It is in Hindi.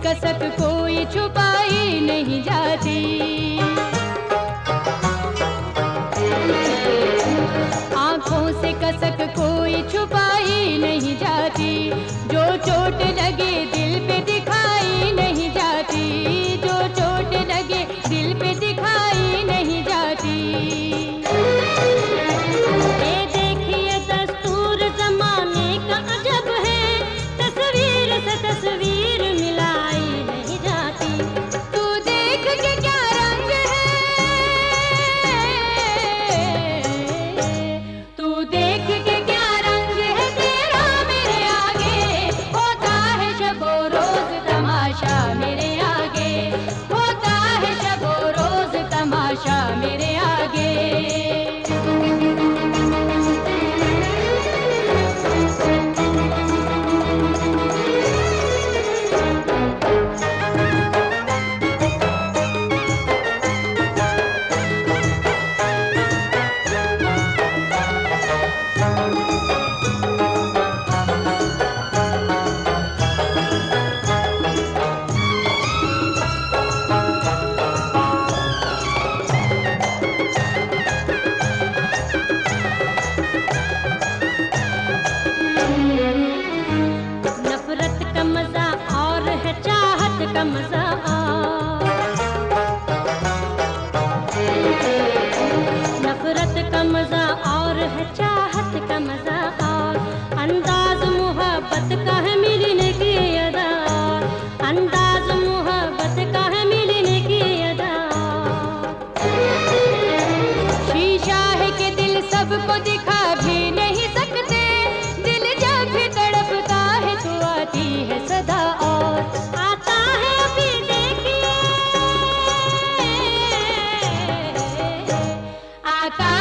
कसक कोई छुपाई नहीं जाती। आंखों से कसक कोई छुपाई नहीं जाती। जो चोट लगे दिल पे दिखाई नहीं जाती। जो चोट लगे दिल पे दिखाई नहीं जाती। ये देखिए दस्तूर जमाने का अजब है, तस्वीर से तस्वीर मिलाई नहीं जाती। तू देख के क्या रंग है, तू देख के क्या रंग है तेरा मेरे आगे। होता है शबो रोज तमाशा मेरे आगे। होता है शबो रोज तमाशा मेरे आगे। नफरत का मजा और है चाहत का मजा और। नफरत का मजा और है चाहत का मजा और। अंदाज मोहब्बत का है मिलने की अदा। अंदाज मोहब्बत का है मिलने की अदा। शीशा है कि दिल सबको दिखा भी नहीं सकते। दिल जब भी तड़पता है तो आती है सदा और। आता है अभी देखिए, आता